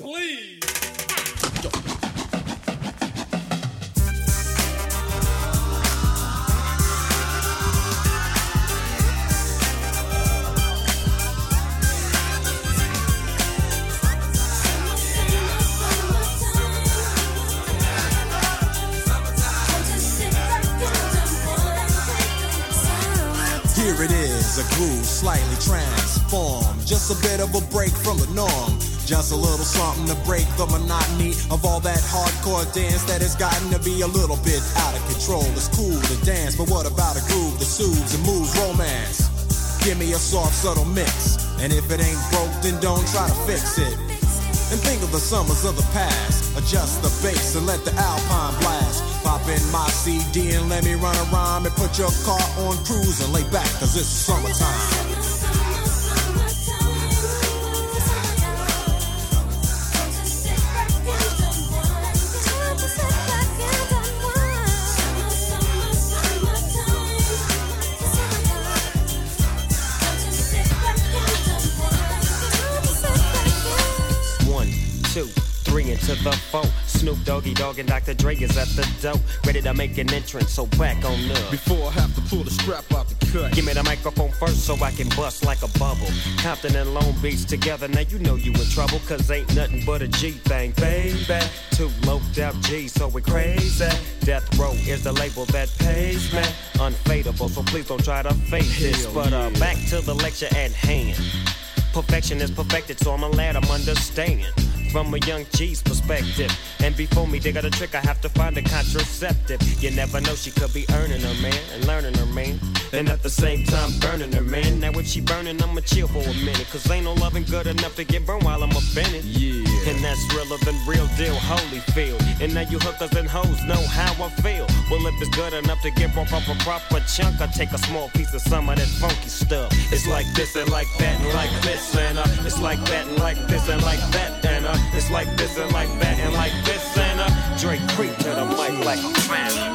please. Here it is, a groove slightly transformed. Just a bit of a break from the norm. Just a little something to break the monotony of all that hardcore dance that has gotten to be a little bit out of control. It's cool to dance, but what about a groove that soothes and moves romance? Give me a soft, subtle mix, and if it ain't broke, then don't try to fix it. And think of the summers of the past. Adjust the bass and let the Alpine blast. Pop in my CD and let me run a rhyme and put your car on cruise and lay back, cause it's summertime. To the foe, Snoop Doggy Dogg and Dr. Dre is at the door, ready to make an entrance, so back on up. Before I have to pull the strap out the cut, give me the microphone first so I can bust like a bubble. Compton and Long Beach together, now you know you in trouble, cause ain't nothing but a G thing, baby. Two loped out G's, so we crazy. Death Row is the label that pays me. Unfadable, so please don't try to fake this. But back to the lecture at hand. Perfection is perfected, so I'ma let them understand. From a young G's perspective. And before me, they got a trick, I have to find a contraceptive. You never know, she could be earning her man and learning her man, and at the same time burning her man. Now if she burning, I'ma chill for a minute, cause ain't no loving good enough to get burned while I'm offended. Yeah. And that's realer than real deal, Holyfield. And now you hookers and hoes know how I feel. Well, if it's good enough to get broke off a proper chunk, I take a small piece of some of that funky stuff. It's like this and like that and like this and it's like that and like this and like that and it's like this and like that and like this and Drake creep to the mic like a fan.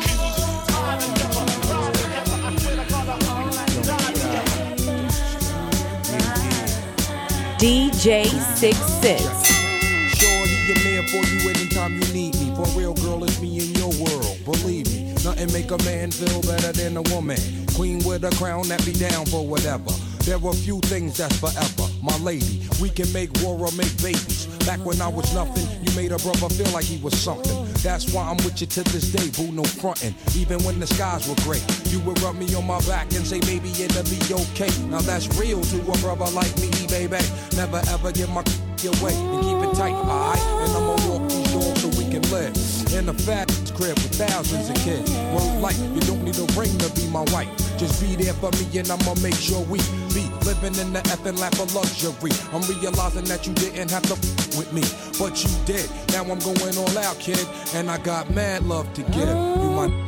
DJ 66. Surely you're there for you anytime you need me. For real, girl, it's me in your world. Believe me, nothing make a man feel better than a woman. Queen with a crown that be down for whatever. There are few things that's forever. My lady, we can make war or make babies. Back when I was nothing, you made a brother feel like he was something. That's why I'm with you to this day, boo, no frontin'. Even when the skies were gray, you would rub me on my back and say, baby, it'll be okay. Now that's real to a brother like me, baby. Never ever give my away and keep it tight, alright? And I'ma walk these doors so we can live in a fat crib with thousands of kids. Word life, you don't need a ring to be my wife. Just be there for me and I'ma make sure we be living in the effing lap of luxury. I'm realizing that you didn't have to with me, but you did. Now I'm going all out, kid, and I got mad love to give. You my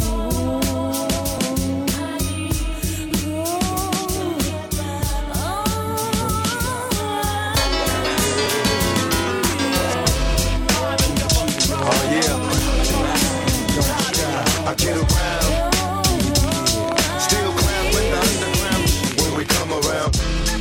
I get around, still clown with the underground when we come around.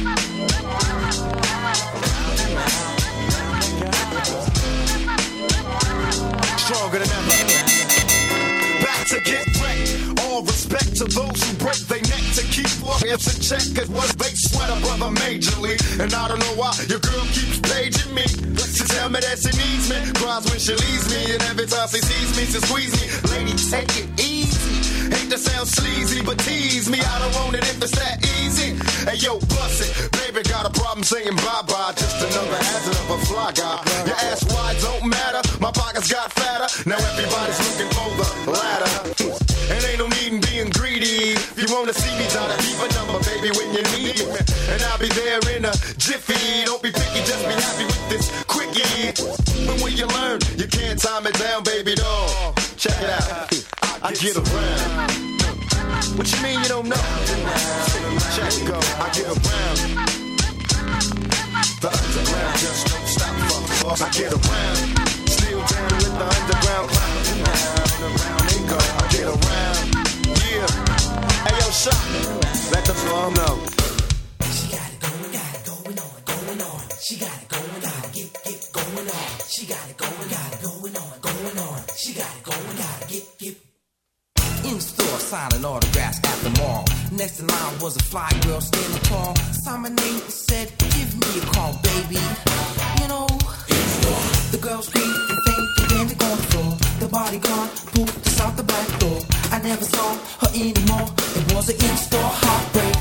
Stronger than ever, back to get wrecked. All respect to those who break their neck to keep lawyers in check, cause what they sweat a brother majorly. And I don't know why your girl keeps paging me to tell me that she needs me, cries when she leaves me, and every time she sees me, she squeeze me. Lady, take it easy. Hate to sound sleazy, but tease me. I don't want it if it's that easy. Hey yo, bust it. Baby got a problem saying bye-bye. Just another hazard of a fly guy. Your ass wide don't matter. My pockets got fatter. Now everybody's looking for the ladder. And ain't no need in being greedy. If you wanna see me, try to keep a number, baby, when you need me. And I'll be there in a jiffy. Don't be picky, just be happy with this quickie. And when you learn, you can't time it down, baby doll. Check it out. I get around. What you mean you don't know? Check it go. I get around. The underground just don't stop. Fuck. I get around. Still down with the underground. Around they go. I get around. Yeah. Hey yo, shot. Let the floor know. She got it going on, going on. She got it going on. gotta get going on. She got it going on. She got it going, gotta get. In the store, signing autographs at the mall. Next in line was a fly girl standing tall. Saw my name and said, give me a call, baby. You know, the girl screamed and fainted and on the floor. The bodyguard pulled us out the back door. I never saw her anymore. It was an in-store heartbreak.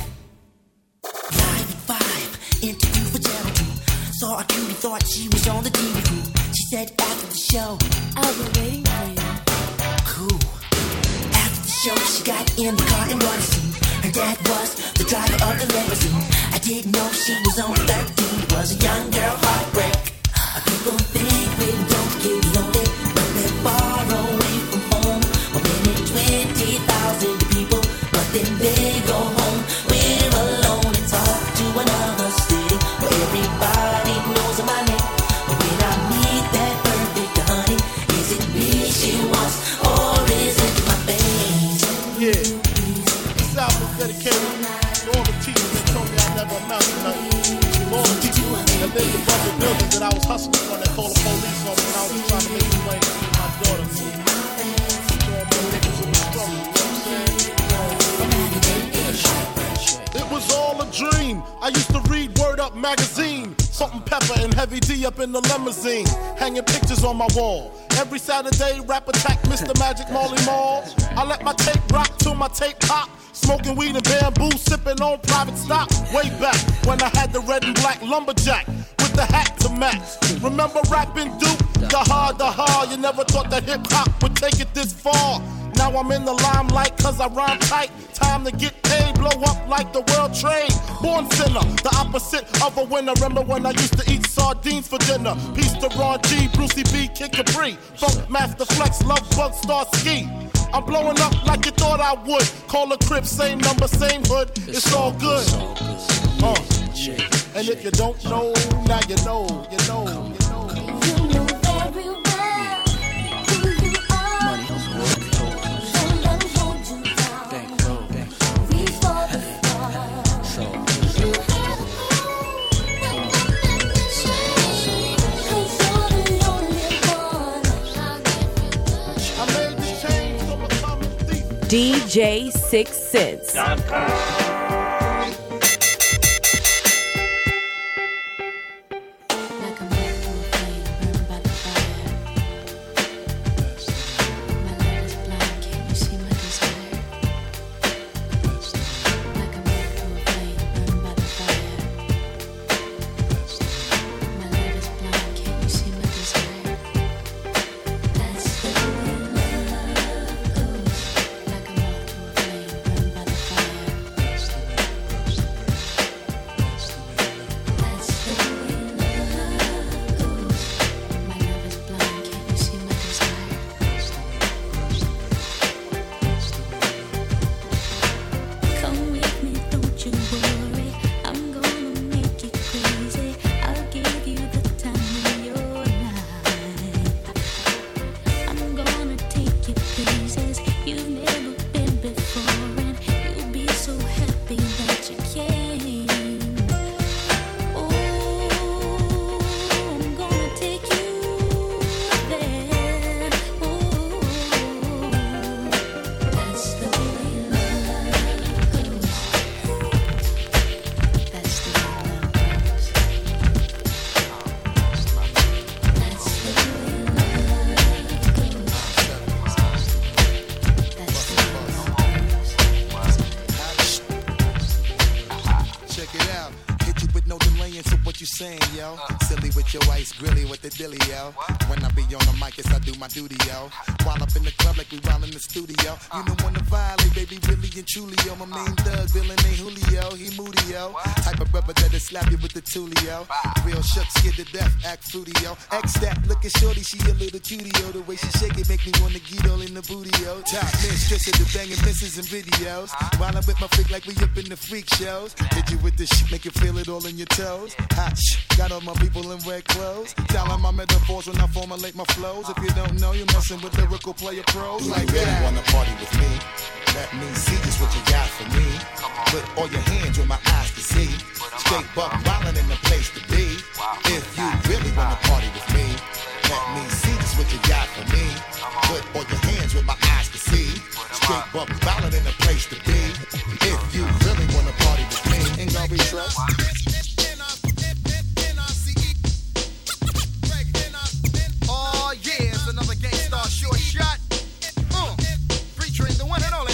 9 and 5, interview for Channel 2. Saw a cutie, thought she was on the TV crew. She said after the show, I've been waiting for you. Cool. After the show, she got in the car and wanted to see. Her dad was the driver of the limousine. I didn't know she was on 13. Was a young girl heartbreak. People think we don't get lonely, but they're far away from home. Or many 20,000 people, but then they go home. We're alone and talk to another city where everybody knows my name. But when I meet that perfect honey, is it me she wants or is it my face? Yeah, this album is dedicated to all the teachers that told me I never amount to nothing. To all the people that lived above the building that I was hustling on, that called the police on me when I was trying to make a way to feed my daughter. To all my niggas in the struggle, you know what I'm saying? It was all a dream. I used to read Word Up magazine. Salt and Pepper and Heavy D up in the limousine, hanging pictures on my wall. Every Saturday, Rap Attack, Mr. Magic, Marley Marl. I let my tape rock till my tape pop. Smoking weed and bamboo, sipping on private stock. Way back when I had the red and black lumberjack with the hat to match. Remember rapping Duke? The hard. You never thought that hip hop would take it this far. Now I'm in the limelight cause I rhyme tight. Time to get paid, blow up like the world trade. Born sinner, the opposite of a winner. Remember when I used to eat sardines for dinner? Peace to Ron G, Brucey B, Kid Capri, Funk Master Flex, Love Bug, Star Ski. I'm blowing up like you thought I would. Call a crib, same number, same hood. It's all good. And if you don't know, now you know, you know, you know. You know very well who you are. Don't let 'em hold you down. Reach for the stars. Cause you're the only one. I made this change so I'm coming deep. DJ 6 Cents. Silly with your ice grilly with the dilly, yo. When I be on the mic, yes, I do my duty, yo. While up in the club like we while in the studio. You know when to violate, baby, really and truly, yo. My main thug, Bill and Julio, he moody, yo. Type of rubber that'll slap you with the tulio. Real shook, scared to death, act fruity, yo. X that, looking shorty, she a little cutie, yo. The way she shake it make me wanna get all in the booty, yo. Top mistress of the banging misses and videos. While I'm with my freak like we up in the freak shows. Hit you with this shit, make you feel it all in your toes. Hot shh, got all my people in red clothes. Telling my metaphors when I formulate my flows. If you don't know, you're messing with lyrical player pros like that. You really wanna party with me? Let me see just what you got for me. Put all your hands where my eyes can see. Straight buck wildin' in the place to be. If you really wanna party with me, let me see just what you got for me. Put all your hands where my eyes can see. Straight buck wildin' in the place to be. If you really wanna party with me, ain't gonna be stressed. Oh yeah, it's another Gangstar short shot. Featuring the one and only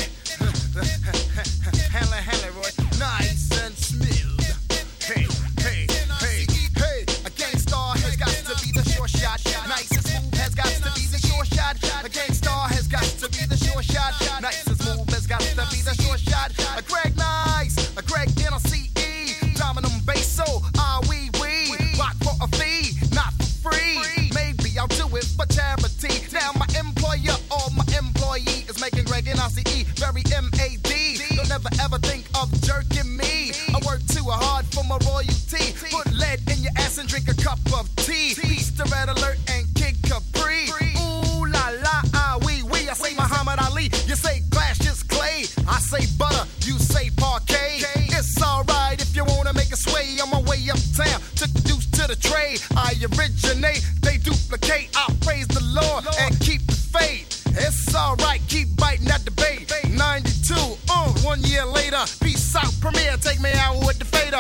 Hanley Roy, nice and smooth. Hey, hey, hey, hey, a Gangstar has got to be the short shot. Nice and smooth has got to be the short shot. A Gangstar has got to be the short shot. Nice and smooth has got to be the short shot. A Greg Nice, a Greg NLCE, Dominum Basso, we rock for a fee, not for free. Maybe I'll do it for charity. Now my employer or my employee is making Greg NLCE very MAD. Don't never ever think of jerking me. I work too hard for my royalty. Put lead in your ass and drink a cup of tea. Beast the Red Alert and Kid Capri. Ooh la la, we. I say Muhammad Ali, you say glass just clay. I say butter, you say parquet. It's alright if you wanna make a sway. On my way uptown, took the deuce to the trade. I originate, they duplicate. I praise the Lord and keep the faith. It's alright, keep biting at the bait. 92, 1 year later. Peace out, Premier, take me out with the fader.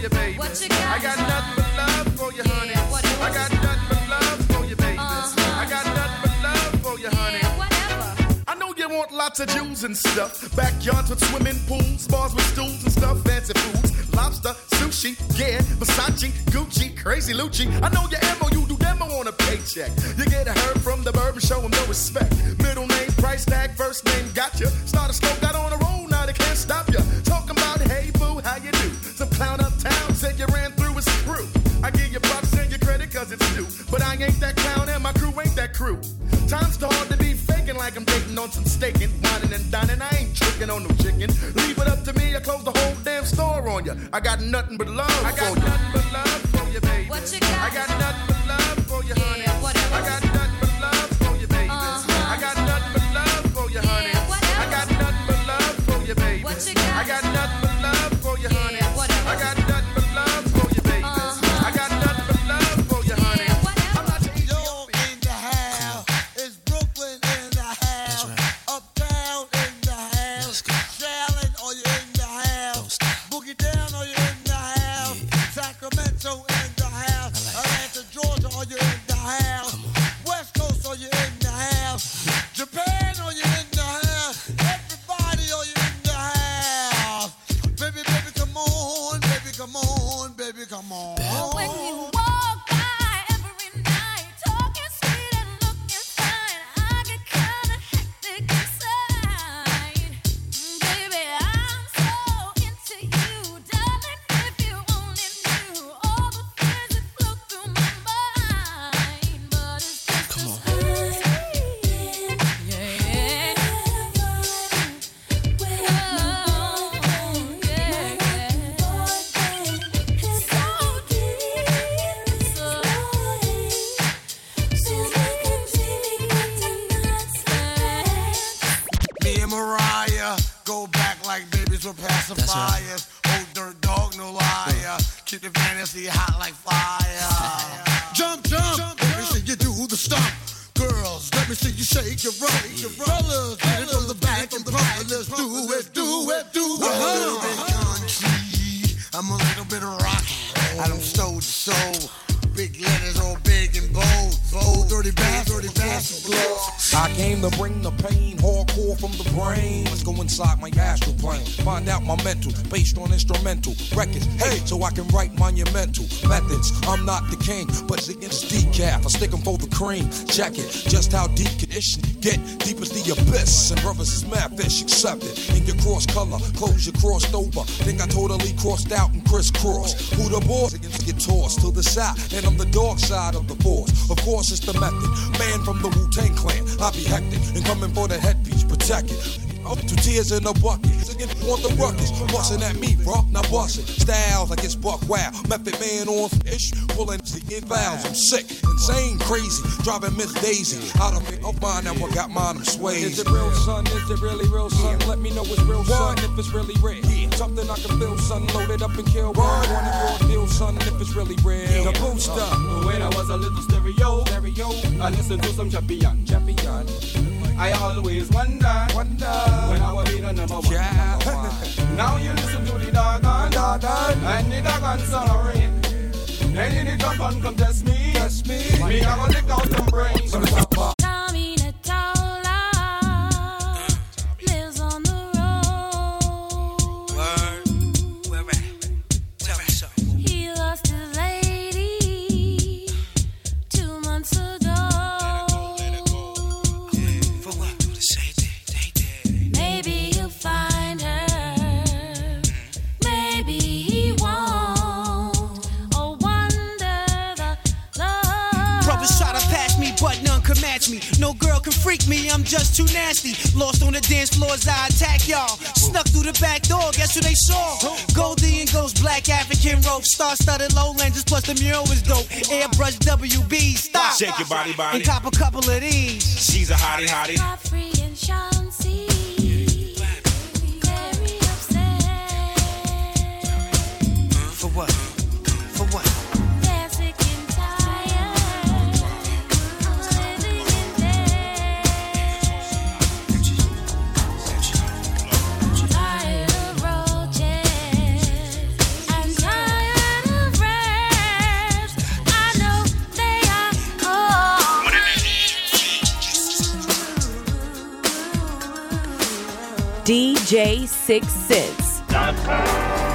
you, baby. What you got? I got nothing but love for you, honey. I got nothing but love for you, baby. I got nothing but love for you, honey. I know you want lots of Jews and stuff. Backyards with swimming pools, bars with stools and stuff, fancy foods, lobster, sushi, yeah, Versace, Gucci, crazy Lucci. I know your ammo, you do demo on a paycheck. You get a herb from the verb and show him no respect. Middle name, price tag, first name, gotcha. Start a smoke, got on a roll, now they can't stop ya. Talking about, hey boo, how you do? Some clown uptown said you ran through his crew. I give you props and your credit cause it's due. But I ain't that clown and my crew ain't that crew. Time's too hard to be faking like I'm dating on some staking, whining and dining. I ain't tricking on no chicken. Leave it up to me, I close the whole damn store on you. I got nothing but love for you. I got nothing but love for you, baby. What you got? I got nothing but love for you, honey. Yeah, whatever. I got nothing but love for you, baby. I got nothing but love for you, honey. I got nothing but love for you, baby. What you got? I got nothing but love for you, honey. Yeah, whatever. I got nothing but love for you, baby. I got nothing but love for you, honey. I'm not your Yo, in the house, it's Brooklyn in the house, uptown in the house, Charlotte, are you in the house, Boogie Down, are you in the house, Sacramento in the house, Atlanta, Georgia, are you in the house, West Coast, are you in the house, Japan, are you in the house, everybody, are you in the house, baby, baby, come on, baby, come on, baby, come on. When you walk by every night, talking sweet and looking fine, I get kinda hectic inside. Baby, I'm so into you, darling. If you only knew all the things that flow through my mind, but it's just a sign. Yeah. Me and Mariah go back like babies with pacifiers. Old dirt dog, no liar. Keep the fantasy hot like fire. Jump, jump. Let me see you do the stomp. Girls, let me see you shake your rump. Fellas, get it from the back and pump it. Let's do it, do it, do it. I'm a little bit country. I'm a little bit rock. I don't soul to soul. Big letters all big and bold. Bold, dirty bastard, glow. I came to bring the pain, hardcore from the brain. Let's go inside my astral plane, find out my mental, based on instrumental records. Hey, so I can write monumental methods. I'm not the king, but it's decaf. I stick 'em for the cream. Check it, just how deep can this shit get? Deep as the abyss, and brothers is mad fish accepted. In your cross color, clothes you crossed over. Think I totally crossed out and crisscrossed. Who the boss? Get tossed to the side, and I'm the dark side of the force. Of course, it's the method. Man from the Wu-Tang Clan, I be hectic and coming for the headpiece, protect it. Up to tears in a bucket. Again, want the ruckus. Bustin' at me, bro. Now bustin'. Styles like it's buck wow. Method man on ish. Pulling the inbounds. I'm sick, insane, crazy. Driving Miss Daisy. Out of it, of mine, now I got mine, I'm swayed. Is it real, son? Is it really real, son? Let me know it's real, son. If it's really real. Something I can feel, son. Load it up and kill one. One of your deal, son. If it's really real. The booster. When I was a little stereo, I listened to some champion. I always wonder when I will be the number one. Now you listen to the doggone, and the doggone sorry. And you need to come and contest me. Me, I gonna lick out some brains. Tommy Natola lives on the road. Where at? Tell me something. He lost his lady 2 months ago. For what? Do the same thing. They did. Maybe he'll find her. Maybe he won't. Oh, wonder the love. Brothers try to pass me, but none can match me. No girl can freak me, I'm just too nasty. Lost on the dance floors, I attack y'all. Snuck through the back door, guess who they saw? Goldie and Ghost, black African rope. Star-studded lowlanders, plus the mural was dope. Airbrush WB, stop. Shake your body. And cop a couple of these. She's a hottie. Godfrey and Chauncey. Very upset. For what? They're sick and tired. Living in debt. Tired of roaches and tired DJ 6 Cents.